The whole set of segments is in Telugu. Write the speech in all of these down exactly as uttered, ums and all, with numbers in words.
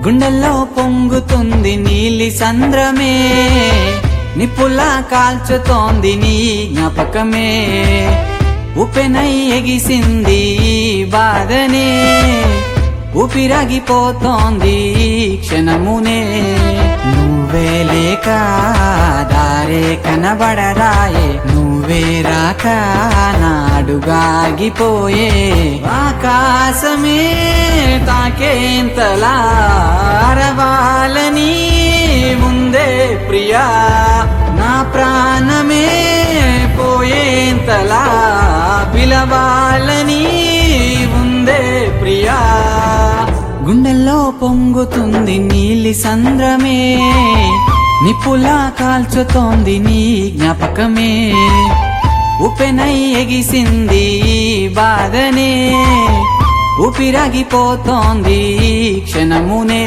గుండెల్లో పొంగుతుంది నీలి సంద్రమే, నిప్పులా కాల్చుతోంది నీ జ్ఞాపకమే. ఉపెనై ఎగిసింది బాధనే, ఊపిరాగిపోతోంది క్షణమునే. నువ్వే లేక దారే కనబడరాయే, నువ్వే రాక నాడుగాగిపోయే. ఆకాశమే తాకేంతలా అరవాలని ముందే ప్రియా, నా ప్రాణమే పోయేంతలా పిలవాలని ముందే ప్రియా. గుండెల్లో పొంగుతుంది నీలి సంద్రమే, నిప్పులా కాల్చుతోంది నీ జ్ఞాపకమే. ఉపెనై ఎగిసింది బాధనే, ఊపిరాగిపోతోంది క్షణమునే.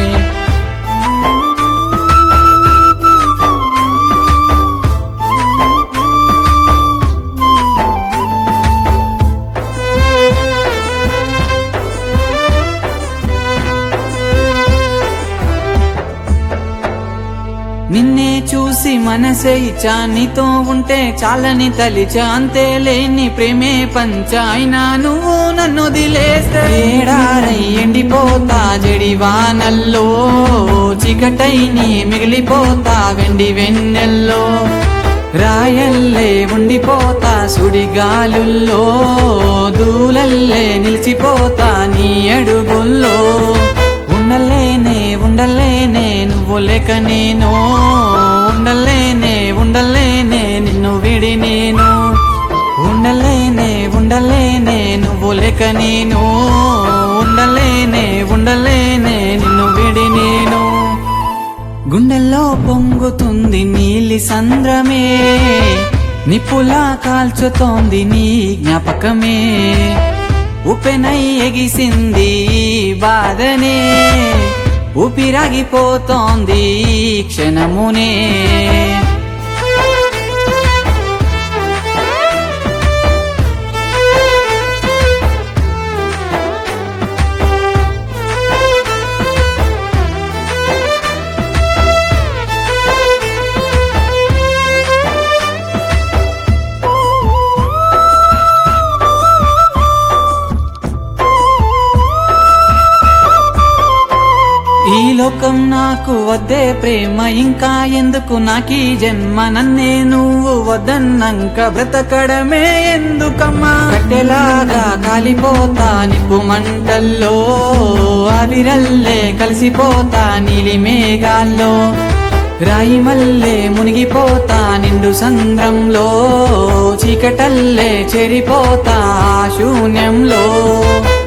నిన్నే చూసి మనసే ఇచ్చా, నీతో ఉంటే చాలని తలిచా. అంతే లేని ప్రేమే పంచ, అయినా నువ్వు నన్ను వదిలేస్తే ఏడారై ఎండిపోతా. జడివానల్లో చీకటై నీ మిగిలిపోతా, వెండి వెన్నెల్లో రాయల్లే ఉండిపోతా. సుడిగాలుల్లో దూలల్లే నిలిచిపోతా నీ అడుగుల్లో. ఉండలేనే ఉండలేనే నువ్వు లేక నేను, ఉండలేనే ఉండలేనే నిన్ను విడి నేను. ఉండలేనే ఉండలేనే నువ్వు లేక నేను, ఉండలేనే ఉండలేనే నిన్ను విడి నేను. గుండెల్లో పొంగుతుంది నీలి సంద్రమే, నిప్పులా కాల్చుతోంది నీ జ్ఞాపకమే. ఉపెనై ఎగిసింది బాధనే, ఊపిరాగిపోతోంది క్షణమునే. ఈ లోకం నాకు వద్దే ప్రేమ, ఇంకా ఎందుకు నాకీ జన్మ. నన్నే నువ్వు వద్దన్నంక బ్రతకడమే ఎందుకమ్మా. కట్టెలాగా కాలిపోతా నిప్పు మంటల్లో, ఆవిరల్లే కలిసిపోతా నీలి మేఘాల్లో. రాయి మల్లే మునిగిపోతా నిండు సంద్రంలో, చీకటల్లే చెరిపోతా శూన్యంలో.